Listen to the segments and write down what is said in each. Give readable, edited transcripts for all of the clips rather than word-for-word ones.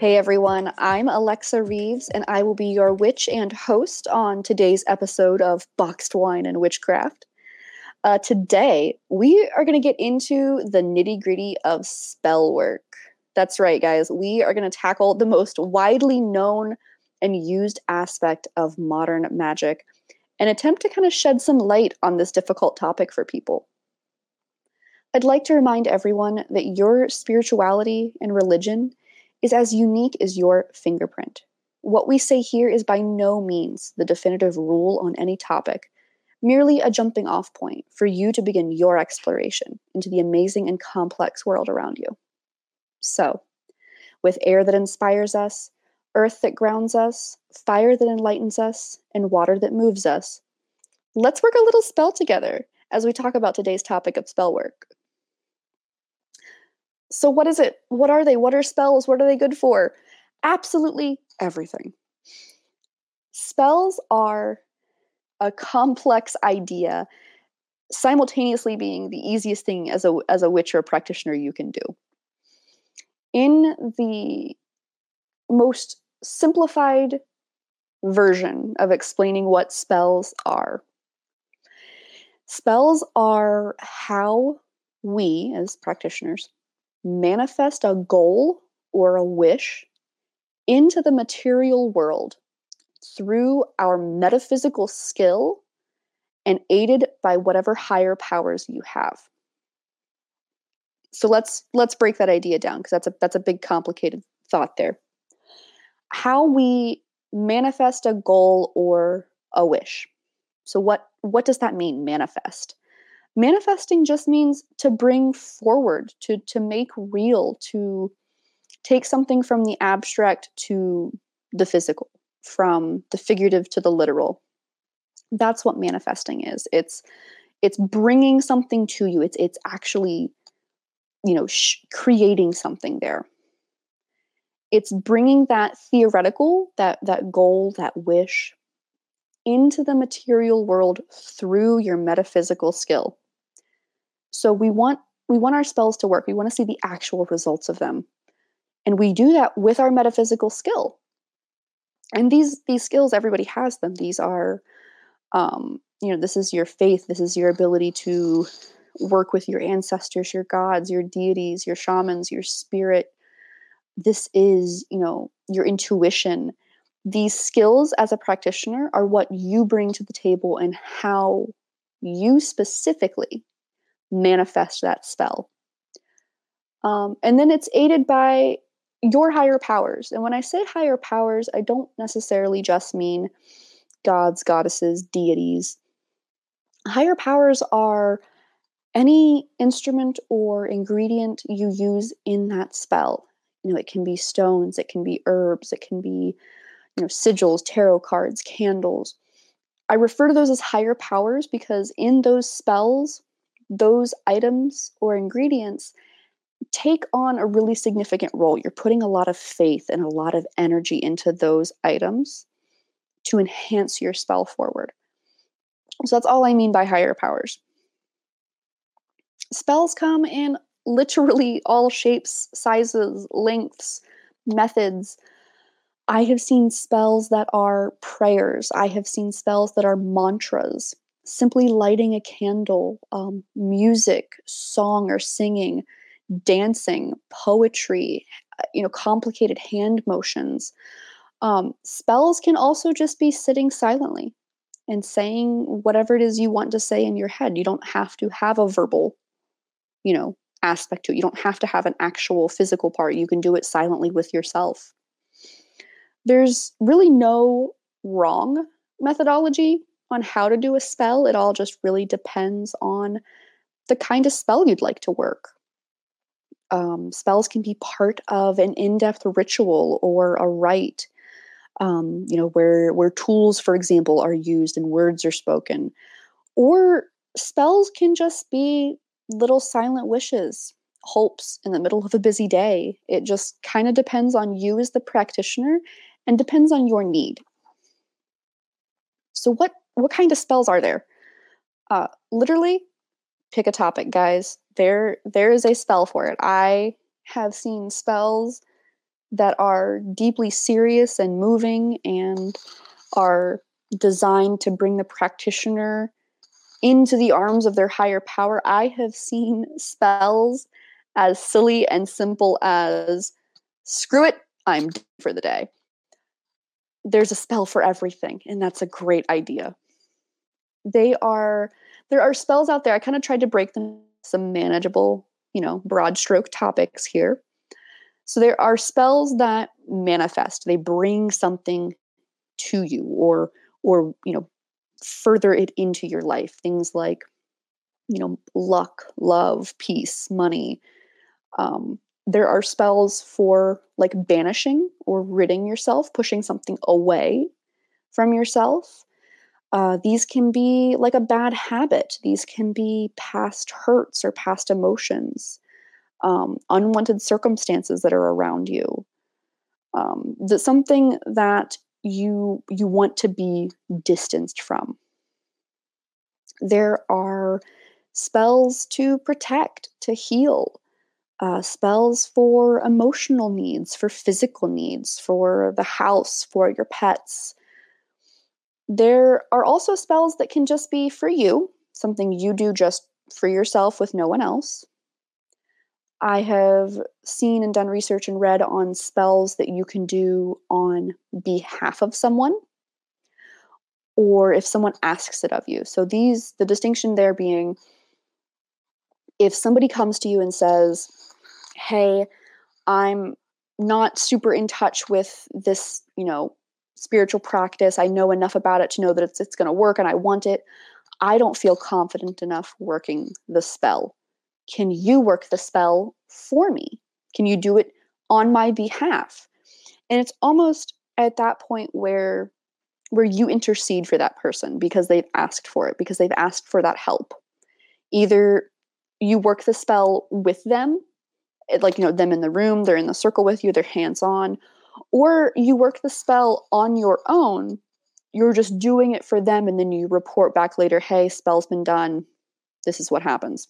Hey everyone, I'm Alexa Reeves, and I will be your witch and host on today's episode of Boxed Wine and Witchcraft. Today, we are going to get into the nitty gritty of spell work. That's right, guys. We are going to tackle the most widely known and used aspect of modern magic and attempt to kind of shed some light on this difficult topic for people. I'd like to remind everyone that your spirituality and religion is as unique as your fingerprint. What we say here is by no means the definitive rule on any topic, merely a jumping off point for you to begin your exploration into the amazing and complex world around you. So, with air that inspires us, earth that grounds us, fire that enlightens us, and water that moves us, let's work a little spell together as we talk about today's topic of spell work. So what is it? What are they? What are spells? What are they good for? Absolutely everything. Spells are a complex idea, simultaneously being the easiest thing as a witch or a practitioner you can do. In the most simplified version of explaining what spells are how we, as practitioners, manifest a goal or a wish into the material world through our metaphysical skill and aided by whatever higher powers you have. So let's break that idea down, because that's a big complicated thought there. How we manifest a goal or a wish. So what does that mean, manifest? Manifesting just means to bring forward, to make real, to take something from the abstract to the physical, from the figurative to the literal. That's what manifesting is. It's bringing something to you. It's actually, creating something there. It's bringing that theoretical, that goal, that wish into the material world through your metaphysical skill. So we want our spells to work. We want to see the actual results of them. And we do that with our metaphysical skill. And these skills, everybody has them. These are, this is your faith. This is your ability to work with your ancestors, your gods, your deities, your shamans, your spirit. This is, your intuition. These skills as a practitioner are what you bring to the table and how you specifically manifest that spell. And then it's aided by your higher powers. And when I say higher powers, I don't necessarily just mean gods, goddesses, deities. Higher powers are any instrument or ingredient you use in that spell. It can be stones, it can be herbs, it can be, sigils, tarot cards, candles. I refer to those as higher powers because in those spells, those items or ingredients take on a really significant role. You're putting a lot of faith and a lot of energy into those items to enhance your spell forward. So that's all I mean by higher powers. Spells come in literally all shapes, sizes, lengths, methods. I have seen spells that are prayers. I have seen spells that are mantras, simply lighting a candle, music, song or singing, dancing, poetry, complicated hand motions. Spells can also just be sitting silently and saying whatever it is you want to say in your head. You don't have to have a verbal, aspect to it. You don't have to have an actual physical part. You can do it silently with yourself. There's really no wrong methodology on how to do a spell. It all just really depends on the kind of spell you'd like to work. Spells can be part of an in-depth ritual or a rite, where tools, for example, are used and words are spoken. Or spells can just be little silent wishes, hopes in the middle of a busy day. It just kind of depends on you as the practitioner and depends on your need. So what kind of spells are there? Literally, pick a topic, guys. There is a spell for it. I have seen spells that are deeply serious and moving and are designed to bring the practitioner into the arms of their higher power. I have seen spells as silly and simple as screw it, I'm done for the day. There's a spell for everything, and that's a great idea. There are spells out there. I kind of tried to break them some manageable, broad stroke topics here. So there are spells that manifest. They bring something to you or further it into your life. Things like, luck, love, peace, money. There are spells for like banishing or ridding yourself, pushing something away from yourself. These can be like a bad habit. These can be past hurts or past emotions, unwanted circumstances that are around you. That's something that you want to be distanced from. There are spells to protect, to heal, spells for emotional needs, for physical needs, for the house, for your pets. There are also spells that can just be for you, something you do just for yourself with no one else. I have seen and done research and read on spells that you can do on behalf of someone or if someone asks it of you. So the distinction there being, if somebody comes to you and says, "Hey, I'm not super in touch with this, spiritual practice. I know enough about it to know that it's going to work and I want it. I don't feel confident enough working the spell. Can you work the spell for me? Can you do it on my behalf?" And it's almost at that point where you intercede for that person because they've asked for it, because they've asked for that help. Either you work the spell with them, them in the room, they're in the circle with you, they're hands on, or you work the spell on your own. You're just doing it for them, and then you report back later, "Hey, spell's been done. This is what happens."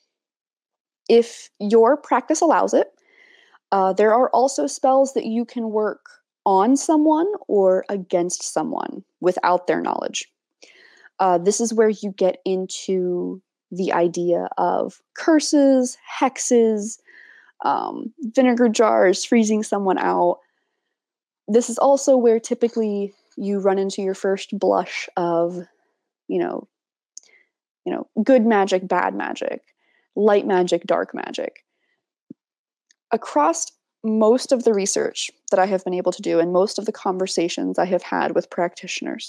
If your practice allows it, there are also spells that you can work on someone or against someone without their knowledge. This is where you get into the idea of curses, hexes, vinegar jars, freezing someone out. This is also where typically you run into your first blush of, you know, good magic, bad magic, light magic, dark magic. Across most of the research that I have been able to do and most of the conversations I have had with practitioners,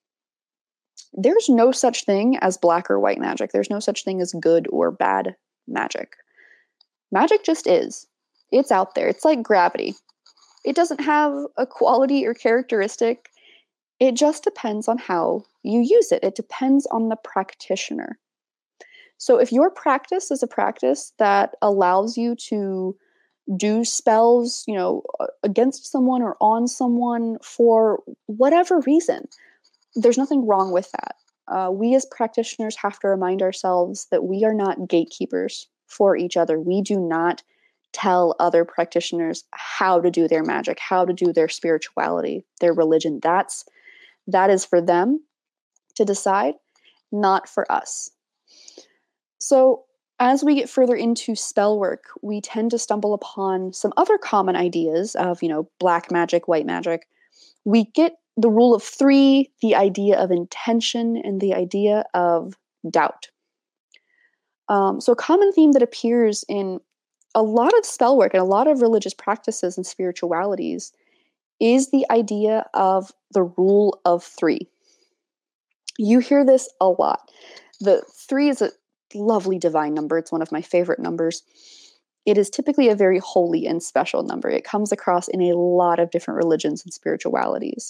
there's no such thing as black or white magic. There's no such thing as good or bad magic. Magic just is. It's out there. It's like gravity. It doesn't have a quality or characteristic. It just depends on how you use it. It depends on the practitioner. So if your practice is a practice that allows you to do spells, against someone or on someone for whatever reason, there's nothing wrong with that. We as practitioners have to remind ourselves that we are not gatekeepers for each other. We do not tell other practitioners how to do their magic, how to do their spirituality, their religion. That is for them to decide, not for us. So as we get further into spell work, we tend to stumble upon some other common ideas of, black magic, white magic. We get the rule of three, the idea of intention, and the idea of doubt. So a common theme that appears in a lot of spell work and a lot of religious practices and spiritualities is the idea of the rule of three. You hear this a lot. The three is a lovely divine number. It's one of my favorite numbers. It is typically a very holy and special number. It comes across in a lot of different religions and spiritualities.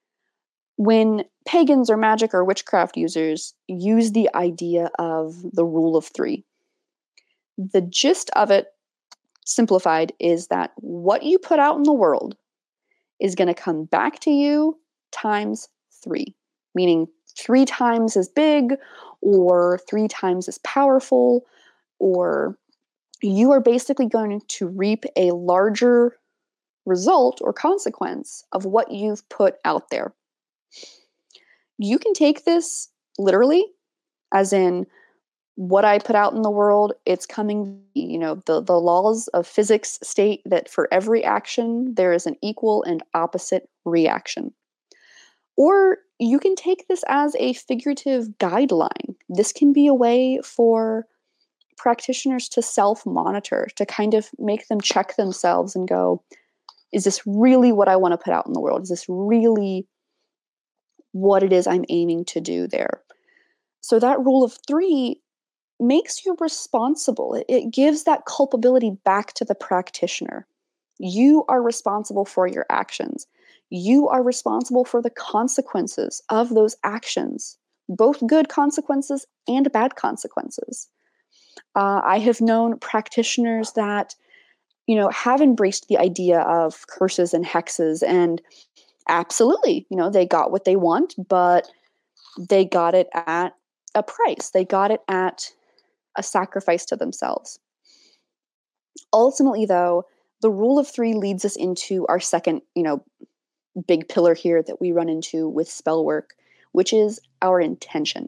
When pagans or magic or witchcraft users use the idea of the rule of three, the gist of it, simplified, is that what you put out in the world is going to come back to you times three, meaning 3 times as big or 3 times as powerful, or you are basically going to reap a larger result or consequence of what you've put out there. You can take this literally, as in what I put out in the world, it's coming, the laws of physics state that for every action, there is an equal and opposite reaction. Or you can take this as a figurative guideline. This can be a way for practitioners to self monitor, to kind of make them check themselves and go, is this really what I want to put out in the world? Is this really what it is I'm aiming to do there? So that rule of three makes you responsible. It gives that culpability back to the practitioner. You are responsible for your actions. You are responsible for the consequences of those actions, both good consequences and bad consequences. I have known practitioners that, have embraced the idea of curses and hexes, and absolutely, they got what they want, but they got it at a price. They got it at a sacrifice to themselves. Ultimately, though, the rule of three leads us into our second, big pillar here that we run into with spell work, which is our intention.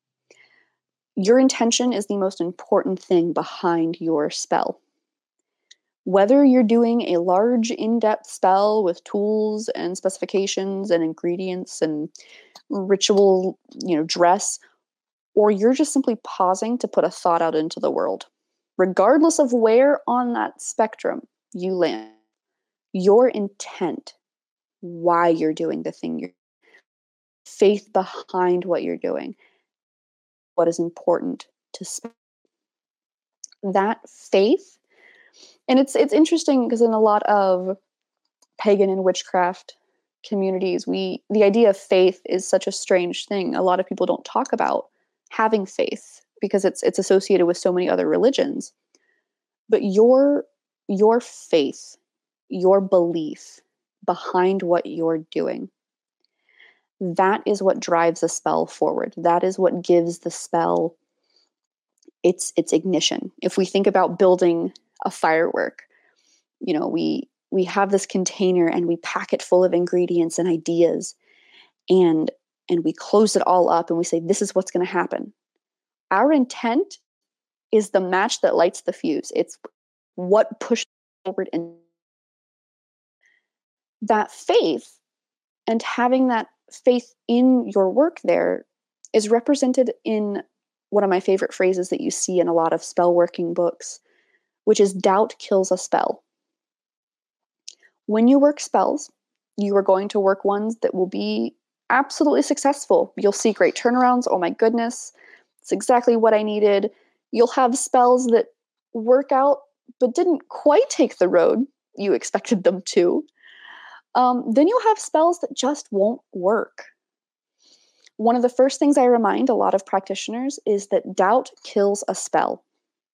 Your intention is the most important thing behind your spell. Whether you're doing a large, in-depth spell with tools and specifications and ingredients and ritual, dress, or you're just simply pausing to put a thought out into the world, regardless of where on that spectrum you land, your intent, why you're doing the thing, your faith behind what you're doing, what is important to spell. That faith, and it's interesting because in a lot of pagan and witchcraft communities, the idea of faith is such a strange thing. A lot of people don't talk about having faith because it's associated with so many other religions. But your faith, your belief behind what you're doing, that is what drives a spell forward. That is what gives the spell its ignition. If we think about building a firework, we have this container and we pack it full of ingredients and ideas, and we close it all up and we say, this is what's going to happen. Our intent is the match that lights the fuse. It's what pushed forward. And that faith, and having that faith in your work there, is represented in one of my favorite phrases that you see in a lot of spell working books, which is doubt kills a spell. When you work spells, you are going to work ones that will be absolutely successful. You'll see great turnarounds. Oh my goodness, it's exactly what I needed. You'll have spells that work out but didn't quite take the road you expected them to. Then you'll have spells that just won't work. One of the first things I remind a lot of practitioners is that doubt kills a spell.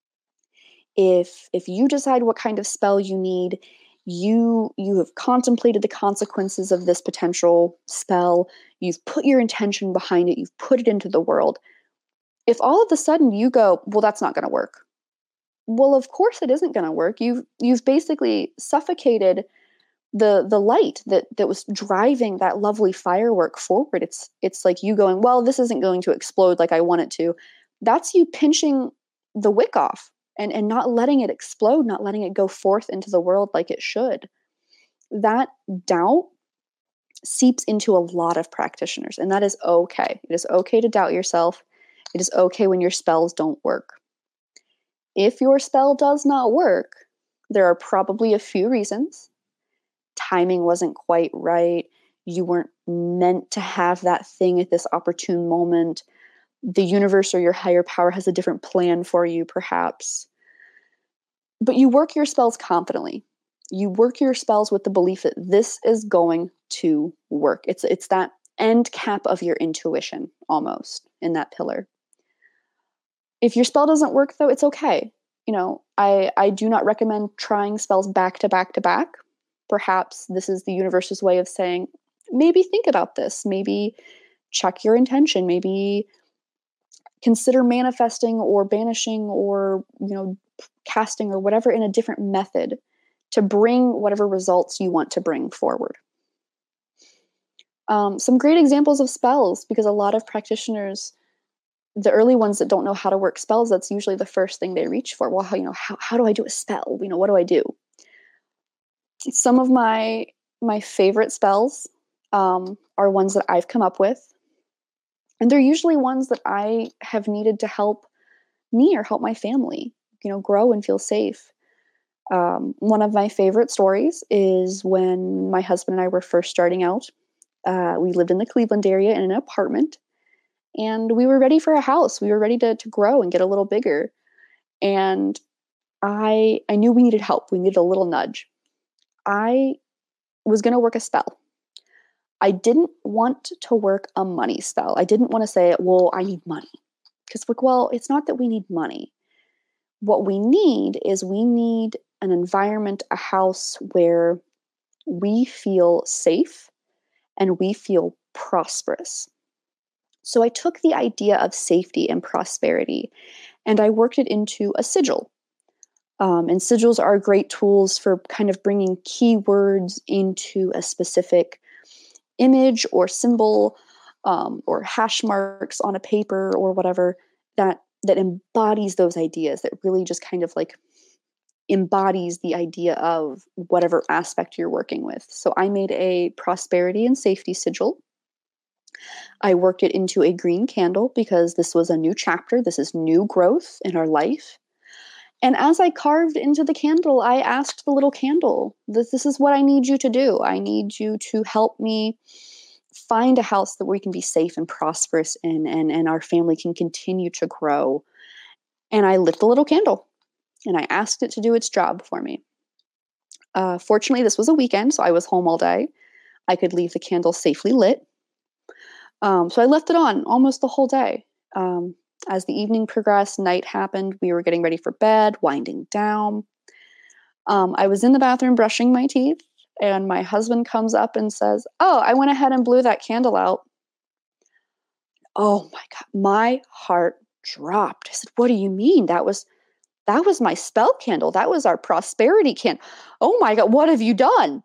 If you decide what kind of spell you need, you have contemplated the consequences of this potential spell, you've put your intention behind it, you've put it into the world. If all of a sudden you go, well, that's not going to work. Well, of course it isn't going to work. You've basically suffocated the light that was driving that lovely firework forward. It's like you going, well, this isn't going to explode like I want it to. That's you pinching the wick off and not letting it explode, not letting it go forth into the world like it should. That doubt seeps into a lot of practitioners, and that is okay. It is okay to doubt yourself. It is okay when your spells don't work. If your spell does not work, there are probably a few reasons. Timing wasn't quite right. You weren't meant to have that thing at this opportune moment. The universe or your higher power has a different plan for you, perhaps. But you work your spells confidently. You work your spells with the belief that this is going to work. It's that end cap of your intuition, almost, in that pillar. If your spell doesn't work, though, it's okay. I do not recommend trying spells back to back to back. Perhaps this is the universe's way of saying, maybe think about this. Maybe check your intention. Maybe consider manifesting or banishing or, casting or whatever in a different method to bring whatever results you want to bring forward. Some great examples of spells, because a lot of practitioners, the early ones that don't know how to work spells, that's usually the first thing they reach for. Well, how do I do a spell? What do I do? Some of my favorite spells are ones that I've come up with, and they're usually ones that I have needed to help me or help my family, grow and feel safe. One of my favorite stories is when my husband and I were first starting out. We lived in the Cleveland area in an apartment, and we were ready for a house. We were ready to grow and get a little bigger. And I knew we needed help. We needed a little nudge. I was going to work a spell. I didn't want to work a money spell. I didn't want to say, well, I need money. Because, well, it's not that we need money. What we need is an environment, a house where we feel safe and we feel prosperous. So I took the idea of safety and prosperity and I worked it into a sigil. And sigils are great tools for kind of bringing keywords into a specific image or symbol, or hash marks on a paper or whatever that embodies those ideas, that really just kind of like embodies the idea of whatever aspect you're working with. So I made a prosperity and safety sigil. I worked it into a green candle because this was a new chapter. This is new growth in our life. And as I carved into the candle, I asked the little candle, this is what I need you to do. I need you to help me find a house that we can be safe and prosperous in, and our family can continue to grow. And I lit the little candle and I asked it to do its job for me. Fortunately, this was a weekend, so I was home all day. I could leave the candle safely lit. So I left it on almost the whole day. As the evening progressed, night happened. We were getting ready for bed, winding down. I was in the bathroom brushing my teeth, and my husband comes up and says, "Oh, I went ahead and blew that candle out." Oh my God, my heart dropped. I said, "What do you mean? That was my spell candle. That was our prosperity candle. Oh my God, what have you done?"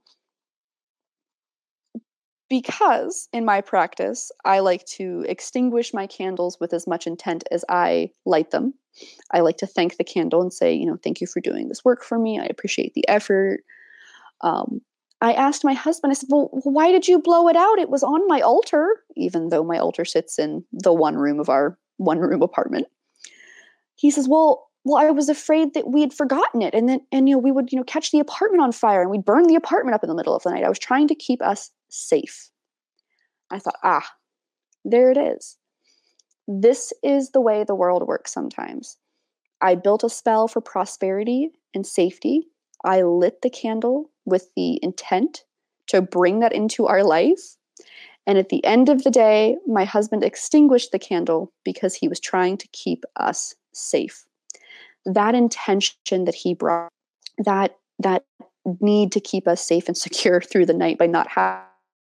Because in my practice, I like to extinguish my candles with as much intent as I light them. I like to thank the candle and say, thank you for doing this work for me. I appreciate the effort. Um, I asked my husband, I said, well, why did you blow it out? It was on my altar, even though my altar sits in the one room of our one room apartment. He says, well, I was afraid that we had forgotten it. And we would, catch the apartment on fire and we'd burn the apartment up in the middle of the night. I was trying to keep us safe. I thought, there it is. This is the way the world works sometimes. I built a spell for prosperity and safety. I lit the candle with the intent to bring that into our life. And at the end of the day, my husband extinguished the candle because he was trying to keep us safe. That intention that he brought, that need to keep us safe and secure through the night by not having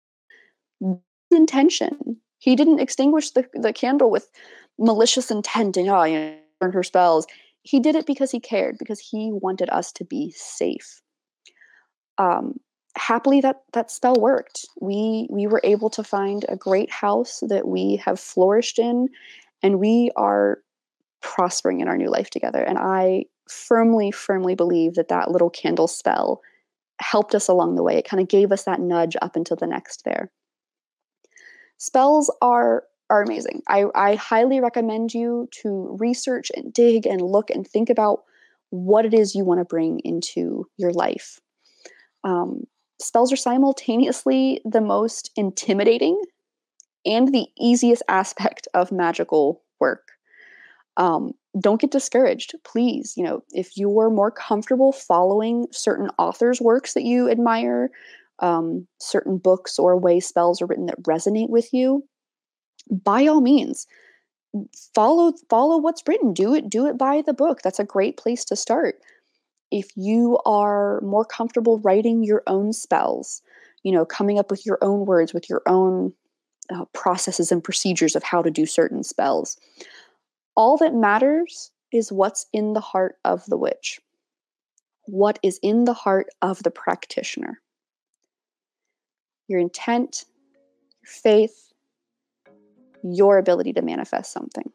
intention. He didn't extinguish the candle with malicious intent and burn her spells. He did it because he cared, because he wanted us to be safe. Happily, that spell worked. We were able to find a great house that we have flourished in, and we are prospering in our new life together. And I firmly, firmly believe that little candle spell helped us along the way. It kind of gave us that nudge up into the next there. Spells are amazing. I highly recommend you to research and dig and look and think about what it is you want to bring into your life. Spells are simultaneously the most intimidating and the easiest aspect of magical work. Don't get discouraged, please. If you're more comfortable following certain authors' works that you admire, certain books or ways spells are written that resonate with you, by all means, follow what's written. Do it by the book. That's a great place to start. If you are more comfortable writing your own spells, coming up with your own words, with your own processes and procedures of how to do certain spells, all that matters is what's in the heart of the witch. what is in the heart of the practitioner. Your intent, your faith, your ability to manifest something.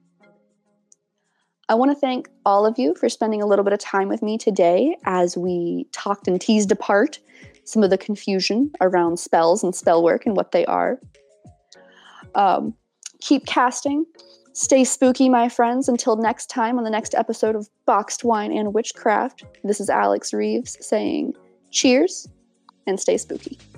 I want to thank all of you for spending a little bit of time with me today as we talked and teased apart some of the confusion around spells and spell work and what they are. Keep casting. Stay spooky, my friends. Until next time on the next episode of Boxed Wine and Witchcraft, this is Alex Reeves saying cheers and stay spooky.